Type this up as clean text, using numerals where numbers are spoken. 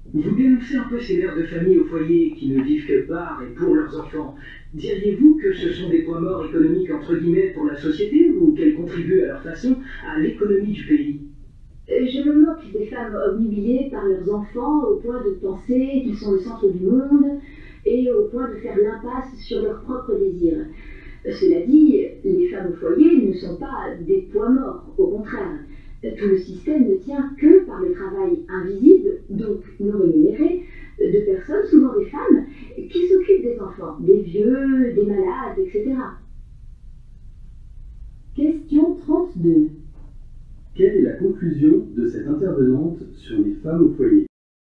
Vous dénoncez un peu ces mères de famille au foyer qui ne vivent que par et pour leurs enfants. Diriez-vous que ce sont des points morts économiques entre guillemets pour la société ou qu'elles contribuent à leur façon à l'économie du pays? Je me moque des femmes obnubilées par leurs enfants au point de penser qu'ils sont le centre du monde et au point de faire l'impasse sur leurs propres désirs. Cela dit, les femmes au foyer ne sont pas des poids morts, au contraire. Tout le système ne tient que par le travail invisible, donc non rémunéré, de personnes, souvent des femmes, qui s'occupent des enfants, des vieux, des malades, etc. Question 32. Quelle est la conclusion de cette intervenante sur les femmes au foyer?